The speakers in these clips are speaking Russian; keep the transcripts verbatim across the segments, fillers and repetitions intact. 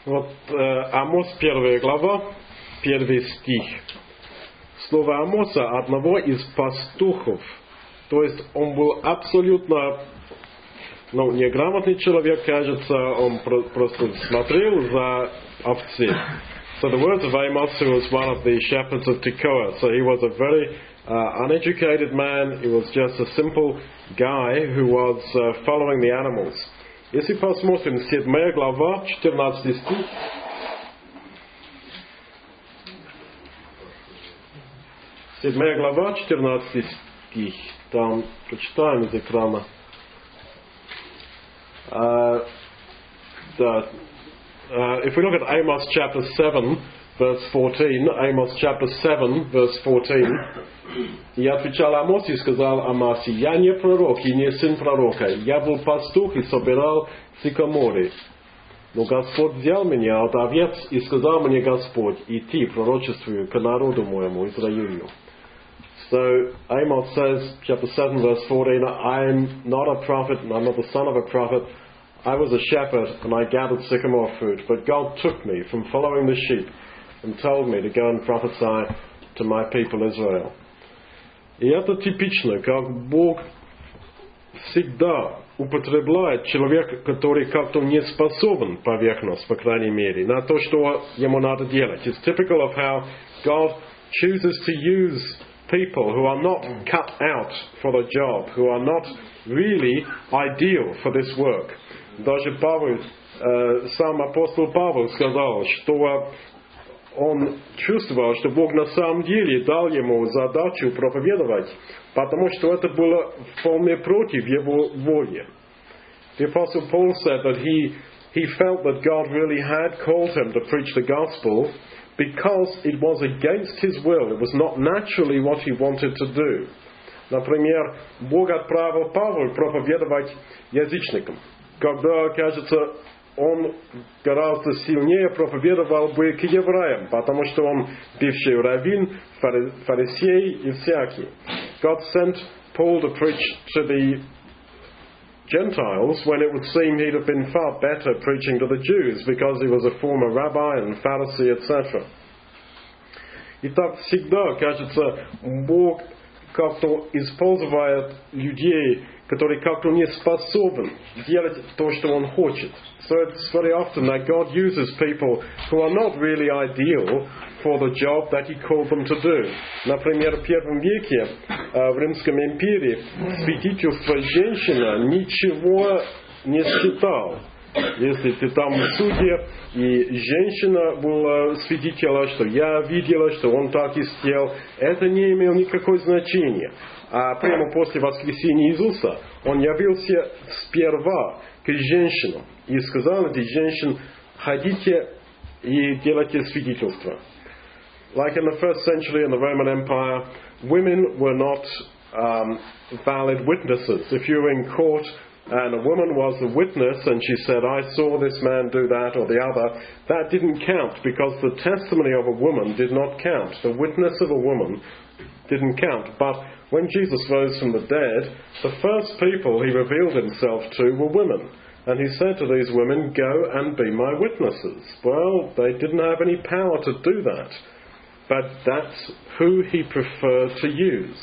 Вот э, Амос, первая глава, первый стих. Слово Амоса одного из пастухов. То есть он был абсолютно, ну, неграмотный человек, кажется, он про- просто смотрел за овцей. So the words of Amos, who was one of the shepherds of Tekoa. So he was a very uh, uneducated man. He was just a simple guy who was uh, following the animals. Если посмотрим, седьмая глава, четырнадцатый стих. Седьмая глава, четырнадцатый стих. Там прочитаем из экрана. Uh, да. Uh, if we look at Amos chapter seven, verse fourteen, Amos chapter seven, verse fourteen, и отвечал Амос и сказал Амасе: «Я не пророк и не сын пророка, я был пастух и собирал сикаморы. Но Господь взял меня от овец, и сказал мне Господь: идти пророчествую к народу моему Израилю». So Amos says, chapter seven, verse fourteen, I'm not a prophet, and I'm not the son of a prophet. I was a shepherd, and I gathered sycamore fruit, but God took me from following the sheep and told me to go and prophesy to my people Israel. И это типично, как Бог всегда употребляет человека, который как-то не способен поверхностно, по крайней мере, на то, что ему надо делать. It's typical of how God chooses to use people who are not cut out for the job, who are not really ideal for this work. Даже Павел, э, сам апостол Павел сказал, что он чувствовал, что Бог на самом деле дал ему задачу проповедовать, потому что это было вполне против его воли. The Apostle Paul said that he, he felt that God really had called him to preach the gospel because it was against his will. It was not naturally what he wanted to do. Например, Бог отправил Павла проповедовать язычникам, когда, кажется, он гораздо сильнее проповедовал бы к евреям, потому что он бывший раввин, фарисей и всякий. God sent Paul to preach to the Gentiles when it would seem he'd have been far better preaching to the Jews because he was a former rabbi and Pharisee, et cetera. И так всегда, кажется, Бог как-то использует людей, которые как-то не способны делать то, что Он хочет. So it's very often that God uses people who are not really ideal for the job that He called them to do. Например, в первом веке э, в Римском империи свидетельство женщина ничего не считал. Если ты там в суде, и женщина была свидетелем, что я видела, что он так и сделал, это не имело никакого значения. А прямо после воскресения Иисуса он явился сперва к женщинам и сказал этим женщинам: ходите и делайте свидетельство. Like in the first century in the Roman Empire, women were not um, valid witnesses. If you were in court and a woman was a witness and she said, I saw this man do that or the other, that didn't count because the testimony of a woman did not count. The witness of a woman didn't count. But when Jesus rose from the dead, the first people He revealed Himself to were women. And He said to these women, go and be my witnesses. Well, they didn't have any power to do that. But that's who He preferred to use.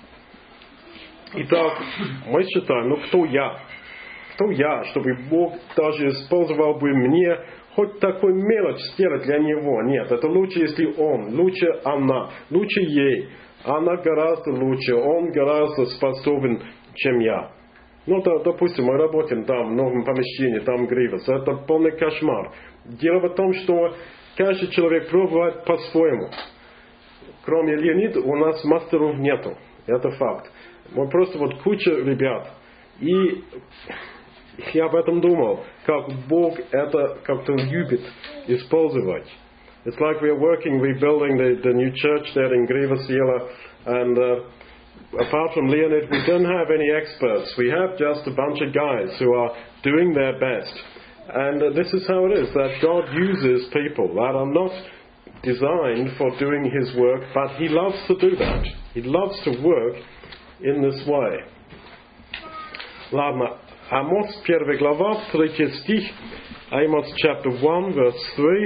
Итак, мы считаем, ну кто я? Кто я, чтобы Бог даже использовал бы мне хоть такую мелочь сделать для Него? Нет, это лучше, если Он, лучше она, лучше ей. Она гораздо лучше, он гораздо способен, чем я. Ну, да, допустим, мы работаем там, в новом помещении, там Гривас. Это полный кошмар. Дело в том, что каждый человек пробует по-своему. Кроме Леонида у нас мастеров нету. Это факт. Мы просто вот куча ребят. И я об этом думал, как Бог это как-то любит использовать. It's like we are working, rebuilding the, the new church there in Grivasiela, and uh, apart from Leonid, we don't have any experts. We have just a bunch of guys who are doing their best. And uh, this is how it is, that God uses people that are not designed for doing His work, but He loves to do that. He loves to work in this way. Ладно, Амос, первая глава, третий стих. Amos chapter one, verse three.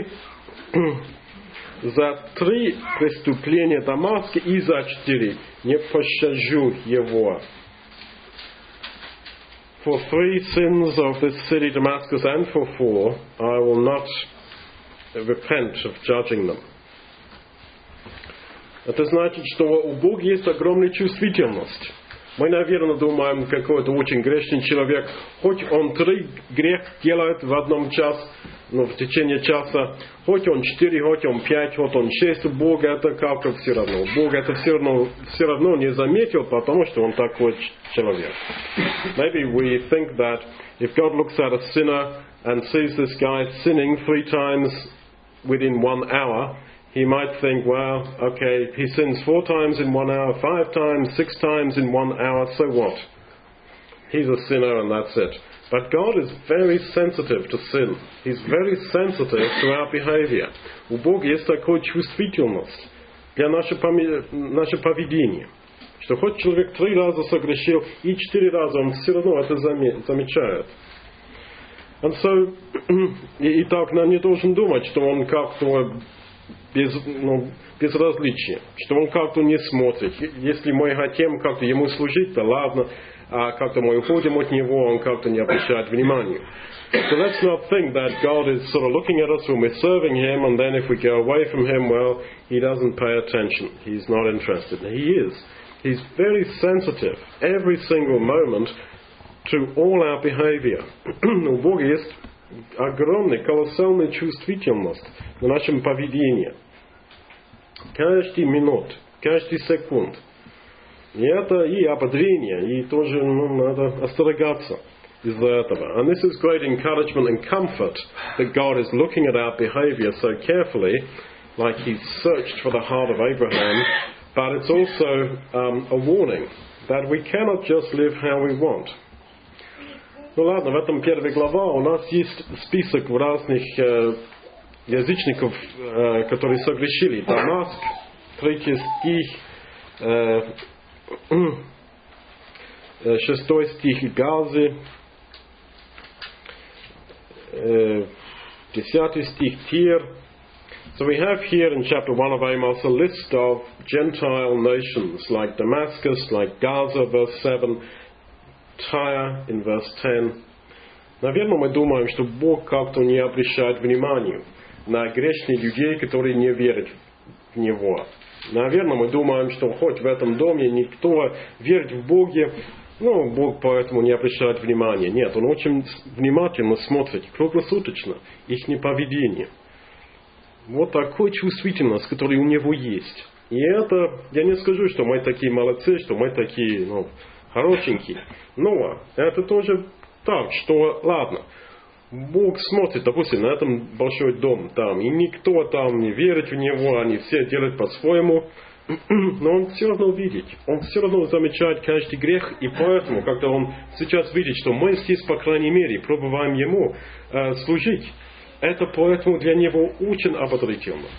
За три преступления Дамаска и за четыре не пощажу его. For three sins of this city Damascus and for four, I will not repent of judging them. Это значит, что у Бога есть огромная чувствительность. Мы, наверное, думаем, какой-то очень грешный человек, хоть он три грех делает в одном час, ну, в течение часа, хоть он четыре, хоть он пять, хоть он шесть, у Бога это как-то все равно. Бог это все равно, все равно не заметил, потому что он такой человек. Maybe we think that if God looks at a sinner and sees this guy sinning three times within one hour, he might think, well, okay, he sins four times in one hour, five times, six times in one hour, so what? He's a sinner and that's it. But God is very sensitive to sin. He's very sensitive to our behavior. У Бога есть такая чувствительность для нашего поведения, что хоть человек три раза согрешил, и четыре раза он все равно это замечает. And so, и, и так нам не должен думать, что он как-то без, ну, безразличие, что он как-то не смотрит. Если мы хотим как-то ему служить, то ладно, а как-то мы уходим от него, он как-то не обращает внимания. So let's not think that God is sort of looking at us when we're serving Him, and then if we go away from Him, well, He doesn't pay attention. He's not interested. He is. He's very sensitive every single moment to all our behavior. У Бога есть огромная, колоссальная чувствительность в нашем поведении. Каждый минут, каждый секунд. И это и ободрение, и тоже ну, надо остерегаться из-за этого. And this is great encouragement and comfort that God is looking at our behavior so carefully, like He's searched for the heart of Abraham, but it's also um, a warning that we cannot just live how we want. Ну ладно, в этом первая глава у нас есть список разных э, язычников, э, которые согрешили. Дамаск, третий стих, э, э, шестой стих Газы, э, десятый стих Тир. So we have here in chapter one of Amos a list of Gentile nations like Damascus, like Gaza, verse seven, Tyre in verse ten. Наверное, мы думаем, что Бог как-то не обращает внимания на грешных людей, которые не верят в Него. Наверное, мы думаем, что хоть в этом доме никто верит в Бога, ну, Бог поэтому не обращает внимания. Нет, Он очень внимательно смотрит, круглосуточно, их поведение. Вот такой чувствительность, которая у Него есть. И это, я не скажу, что мы такие молодцы, что мы такие, ну, хорошенькие. Но это тоже так, что, ладно, Бог смотрит, допустим, на этом большой дом там, и никто там не верит в Него, они все делают по-своему, но Он все равно видит, Он все равно замечает каждый грех, и поэтому, когда Он сейчас видит, что мы здесь, по крайней мере, пробуем Ему э, служить, это поэтому для Него очень ободрительно.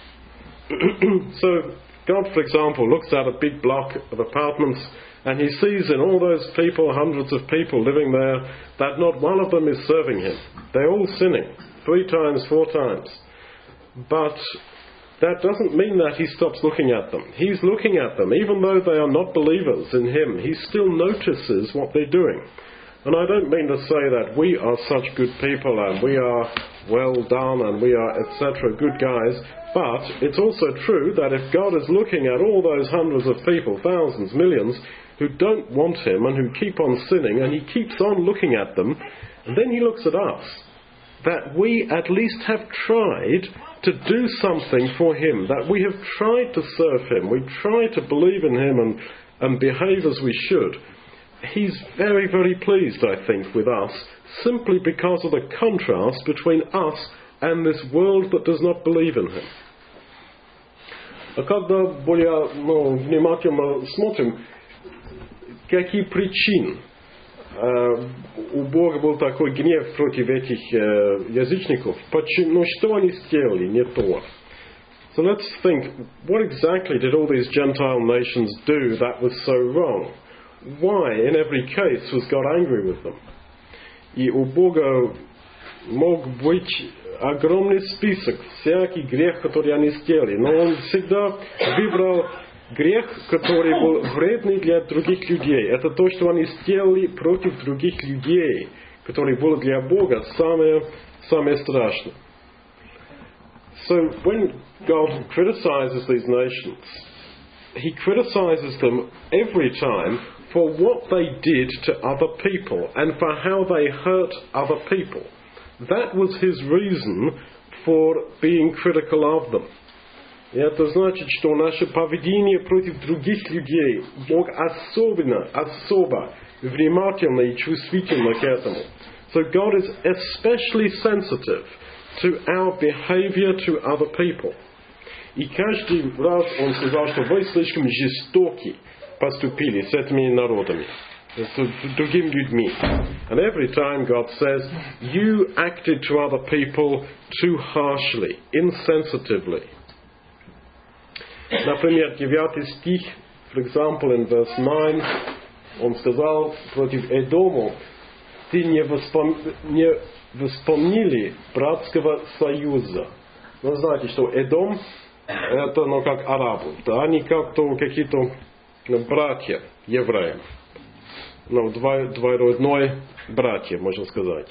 So, God, for example, looks at a big block of apartments and He sees in all those people, hundreds of people living there, that not one of them is serving Him. They're all sinning, three times, four times. But that doesn't mean that He stops looking at them. He's looking at them. Even though they are not believers in Him, He still notices what they're doing. And I don't mean to say that we are such good people and we are well done and we are, et cetera, good guys. But it's also true that if God is looking at all those hundreds of people, thousands, millions, who don't want Him and who keep on sinning, and He keeps on looking at them, and then He looks at us, that we at least have tried to do something for Him, that we have tried to serve Him, we try to believe in Him and, and behave as we should. He's very, very pleased, I think, with us, simply because of the contrast between us and this world that does not believe in Him. А когда более ну, внимательно смотрим, какие причины э, у Бога был такой гнев против этих э, язычников, почему, ну, что они сделали не то. So let's think, what exactly did all these Gentile nations do that was so wrong? Why, in every case, was God angry with them? И у Бога мог быть огромный список, всякий грех, который они сделали. Но он всегда выбрал грех, который был вредный для других людей. Это то, что они сделали против других людей, который было для Бога самое, самое страшное. So when God criticizes these nations, He criticizes them every time for what they did to other people and for how they hurt other people. That was His reason for being critical of them. И это значит, что наше поведение против других людей Бог особенно, особо внимательно и чувствительно к этому. So God is especially sensitive to our behavior to other people. И каждый раз Он сказал, что вы слишком жестоки поступили с этими народами, с другими людьми. And every time God says, you acted to other people too harshly, insensitively. Например, девятый стих, for example, in verse nine, Он сказал против Эдома, ты не, воспом... не вспомнили братского союза. Вы знаете, что Эдом это, ну, как арабы. Да, они как-то какие-то, ну, братья евреям. Ну, двой, двоюродные братья, можно сказать.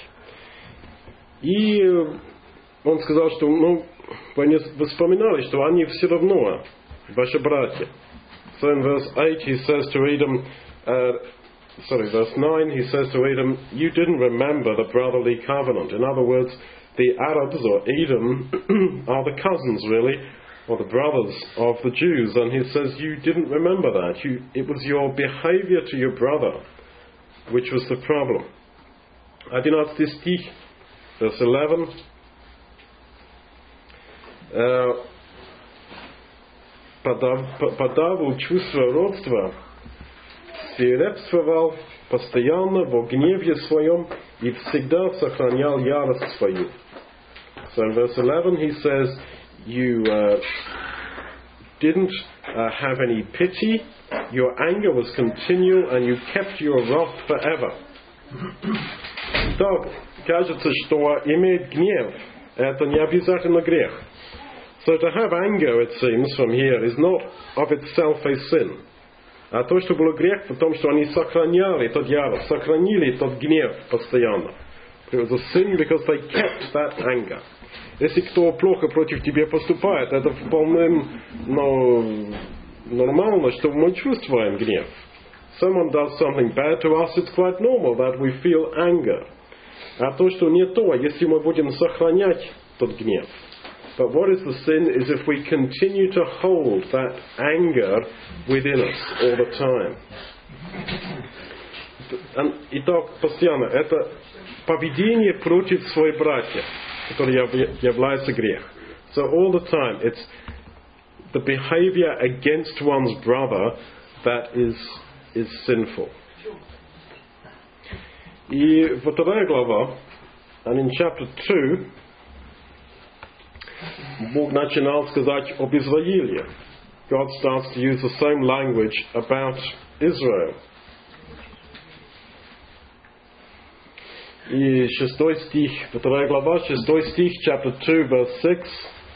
И он сказал, что, ну, вы не вспоминали, что они все равно ваши братья. So in verse eight he says to Edom, uh, sorry, verse nine he says to Edom, you didn't remember the brotherly covenant. In other words, the Arabs or Edom are the cousins really, or the brothers of the Jews. And he says, you didn't remember that. You, it was your behavior to your brother which was the problem. одиннадцатый стих, verse eleven. Uh, подавил чувство родства, свирепствовал постоянно во гневе своем и всегда сохранял ярость свою. So in verse eleven he says, you uh, didn't uh, have any pity, your anger was continual, and you kept your wrath forever. Так, кажется, что иметь гнев – это не обязательно грех. So to have anger, it seems, from here, is not of itself a sin. А то, что было грех, в том, что они сохраняли тот ярость, сохранили тот гнев постоянно. It was a sin because they kept that anger. Если кто плохо против тебя поступает, это вполне, ну, нормально, что мы чувствуем гнев. Someone does something bad to us, it's quite normal that we feel anger. А то, что не то, если мы будем сохранять тот гнев. But what is the sin is if we continue to hold that anger within us all the time. Итак, постоянно, это поведение против своих братьев, которое является грех. So all the time, it's the behavior against one's brother that is, is sinful. И вторая глава, and in chapter two, Бог начинал сказать об Израиле. God starts to use the same language about Israel. И шестой стих, вторая глава, шестой стих, chapter two, verse six.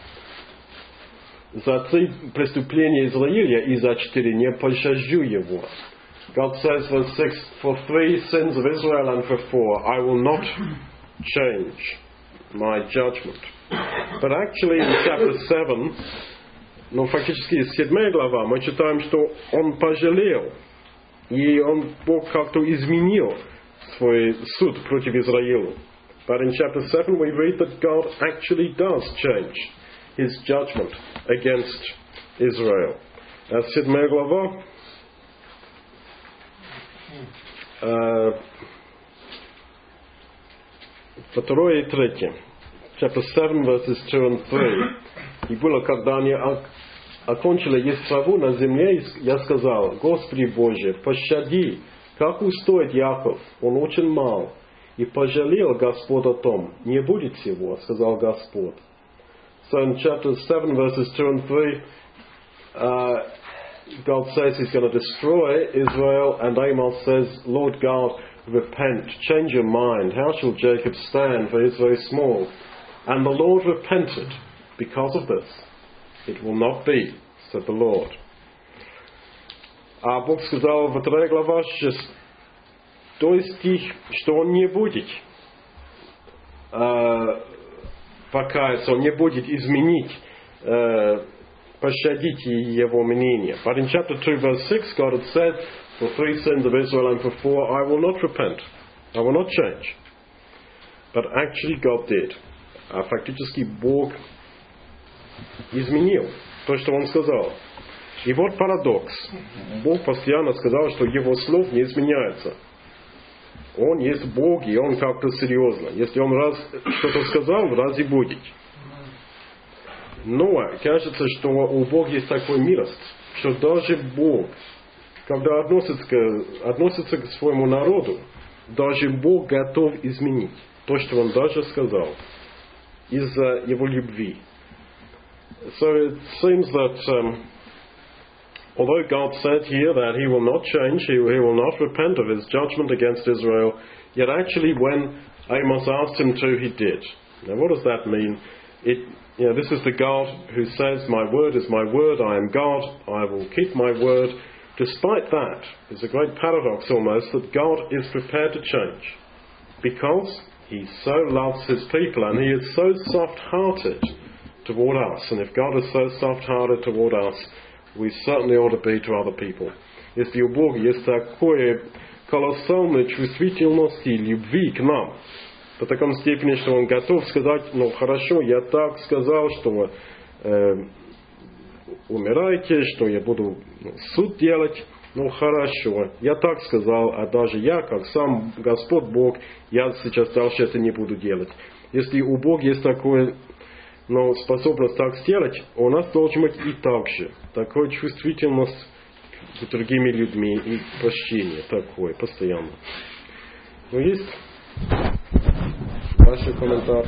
За три преступления Израиля и за четыре не пощажу его. God says, verse six, for three sins of Israel and for four, I will not change my judgment. But actually in chapter seven, ну фактически седьмая глава, мы читаем, что он пожалел, и он, Бог как-то изменил свой суд против Израиля. But in chapter seven we read that God actually does change His judgment against Israel. А седьмая глава, uh, второе и третье. Chapter seven, verses two and three. И было, когда они окончили есть траву на земле, я сказал, Господи Боже, пощади, как устоит Яков, он очень мал. И пожалел Господь о том, не будет всего, сказал Господь. So in chapter seven, verses two and three, uh, God says He's going to destroy Israel, and Amos says, Lord God, repent, change your mind. How shall Jacob stand, for he is very small? And the Lord repented because of this. It will not be, said the Lord. А Бог сказал во вторая глава, шестой стих, что Он не будет э, покаяться, Он не будет изменить, э, пощадить Его мнение. But in chapter two, verse six, God had said, for three sins of Israel and for four, I will not repent. I will not change. But actually God did. А фактически Бог изменил то, что Он сказал. И вот парадокс. Бог постоянно сказал, что Его слов не изменяется. Он есть Бог, и Он как-то серьезно. Если Он раз что-то сказал, раз и будет. Но кажется, что у Бога есть такой милость, что даже Бог, когда относится к, относится к своему народу, даже Бог готов изменить то, что Он даже сказал, из-за Его любви. So it seems that um, although God said here that He will not change, He, he will not repent of His judgment against Israel, yet actually when Amos asked Him to, He did. Now what does that mean? It, you know, this is the God who says, my word is my word, I am God, I will keep my word. Despite that, it's a great paradox almost that God is prepared to change because He so loves His people and He is so soft-hearted toward us. And if God is so soft-hearted toward us, we certainly ought to be to other people. Если у Бога есть такое колоссальная чувствительность и любви к нам, до такой степени, что Он готов сказать, ну хорошо, я так сказал, что э, умирайте, что я буду суд делать, ну хорошо, я так сказал, а даже я, как сам Господь Бог, я сейчас дальше это не буду делать. Если у Бога есть такое, ну, способность так сделать, у нас должен быть и так же. Такая чувствительность к другими людьми и прощение такое, постоянно. Ну, есть ваши комментарии?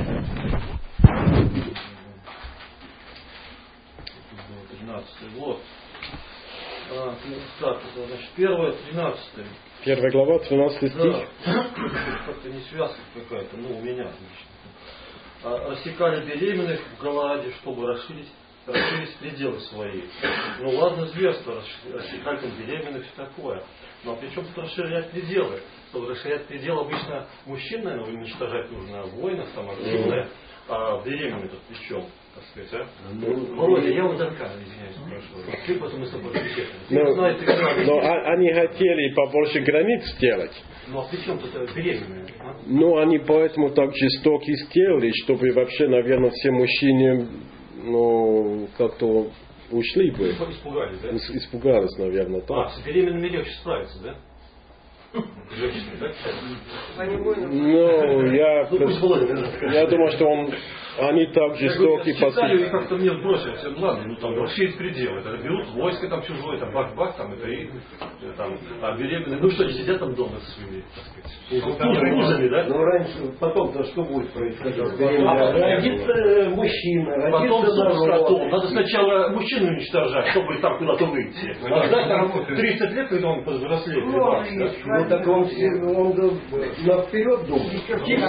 тринадцатый год. А, так, значит, первое, тринадцатое. Первая глава, тринадцатый стих. Да. Как-то не связка какая-то, ну, у меня лично. Рассекали беременных в Галааде, чтобы расширить, расширить пределы свои. Ну ладно, зверство, рассекать там беременных, все такое. Но при чем тут расширять пределы? Чтобы расширять пределы обычно мужчин, наверное, уничтожать нужно, а воинов там активное, а беременных тут при чем? Так сказать, а? Ну, Володя, я вот Дарка, извиняюсь, спрашиваю. Ты потом мы с тобой беседуем. Но они хотели побольше границ сделать. Ну а при чем тут беременные? А? Ну, они поэтому так жестоко сделали, чтобы вообще, наверное, все мужчины, ну, как-то ушли бы. Испугались, да? Испугались, наверное, так. А, с беременными легче справиться, да? Женщины, да? Ну, я, я думаю, что он, они так жестоки поступили. Как-то мне бросили, все, ладно, ну там расширить пределы. Это берут войско там чужое, там бах-бах, там это и там, а беременные, ну что, они сидят там дома со своими, так сказать, мужами, да? Ну раньше, потом-то что будет происходить? Родится мужчина, родится народ. Надо сначала мужчину уничтожать, чтобы там куда-то выйти. А ждать там тридцать лет, когда он повзрослеет. Ну так он, он наперед думает.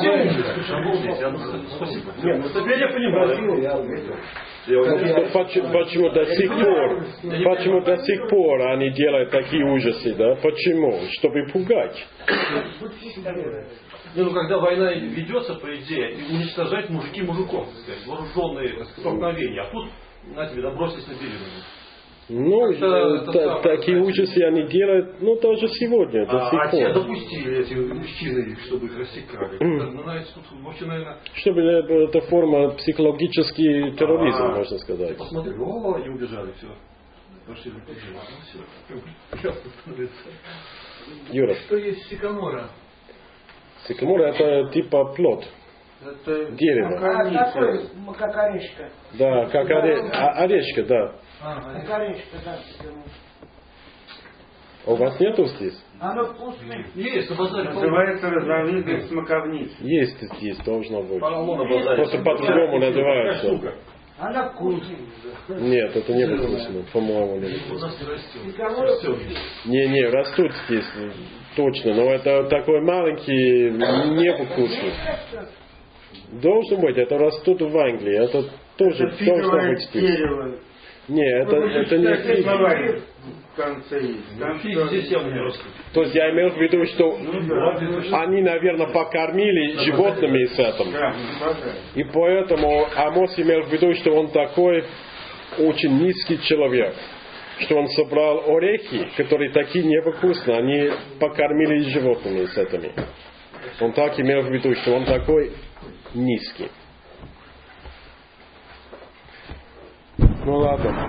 Спасибо. Нет, ну теперь я понимаю. Я ответил. Почему, почему до сих пор, почему до сих пор они делают такие ужасы, да? Почему? Чтобы пугать. Ну, когда война ведется, по идее, уничтожать мужики мужиков, так сказать, вооруженные столкновения. А тут, на тебе, да, бросились на беременную. Ну, это, та, это такие ужасы они делают, ну, даже сегодня, до а, сих а пор. те допустили, эти мужчины, чтобы их рассекали. Mm. Тут вообще, наверное... Чтобы это форма психологический терроризм, а, можно сказать. Посмотри, о, они убежали, все. Пошли в пределы. Ну, все. Ясно становится. Юра. Что есть сикамора? Сикамора это типа плод. Это дерево. А, такой, как орешка. Да, как оре... орешка, да. А, как орешка, да. У вас нету здесь? Оно вкусное. Есть, на базаре. Называется разновидность смоковниц. Есть здесь, должно быть. Полно на базаре. Просто по-другому называется. Она вкусная. Нет, это не вкусно. По-моему, не У вкусно. нас не растет. Никого- Растет. Не-не, растут здесь, точно. Но это такой маленький, не вкусный. Должен быть, это растут в Англии. Это тоже Это должно фиговое быть здесь. дерево. Не, это, Вы это не почитайте фиг. словарь в конце есть. Там Фиг что- здесь явно не растут. То есть я имел в виду, что Ну да. они, наверное, покормили животными с этим. Да, не хватает. И поэтому Амос имел в виду, что он такой очень низкий человек. Что он собрал орехи, которые такие невкусные, они покормили животными с этими. Он так имел в виду, что он такой низкий. Ну ладно.